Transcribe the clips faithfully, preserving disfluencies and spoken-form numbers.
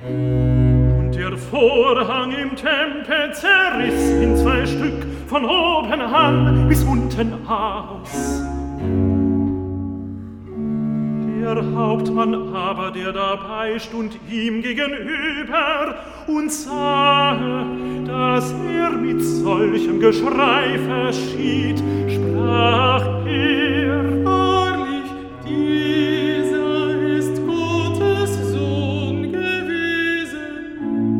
Und der Vorhang im Tempel zerriss in zwei Stück, von oben an bis unten aus. Der Hauptmann aber, der dabei stund ihm gegenüber und sah, dass er mit solchem Geschrei verschied, sprach er: Wahrlich, dieser ist Gottes Sohn gewesen.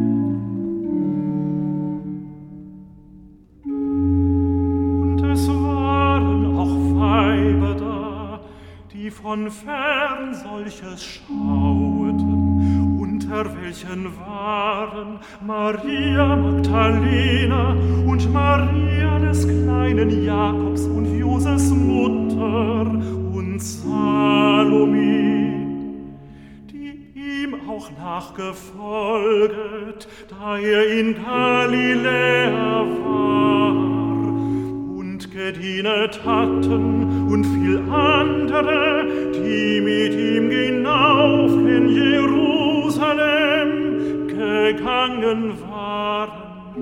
Und es waren auch Weiber da, die von fern solches schauten, unter welchen waren Maria Magdalena und Maria des kleinen Jakobs und Joses Mutter und Salome, die ihm auch nachgefolget, da er in Galiläa war, und gedienet hatten und viel andere, die mit ihm hinauf in Jerusalem gegangen waren.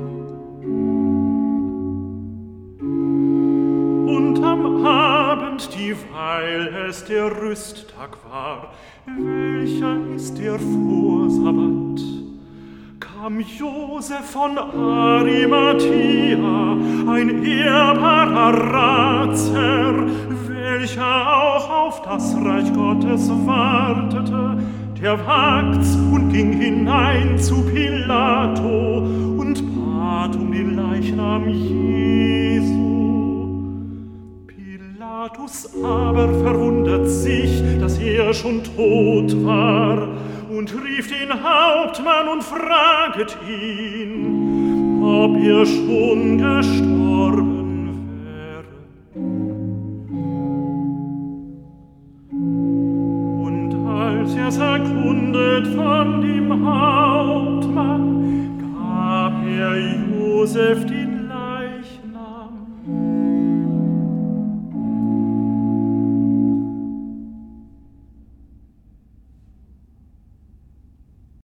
Und am Abend, dieweil es der Rüsttag war, welcher ist der Vorsabbat, kam Josef von Arimathea, ein ehrbarer Ratsherr, welcher auch auf das Reich Gottes wartete, der wagt's und ging hinein zu Pilato und bat um den Leichnam Jesu. Pilatus aber verwundert sich, dass er schon tot war, und rief den Hauptmann und fraget ihn, ob er schon gestorben wäre. Und als er's erkundet von dem Hauptmann, gab er Josef die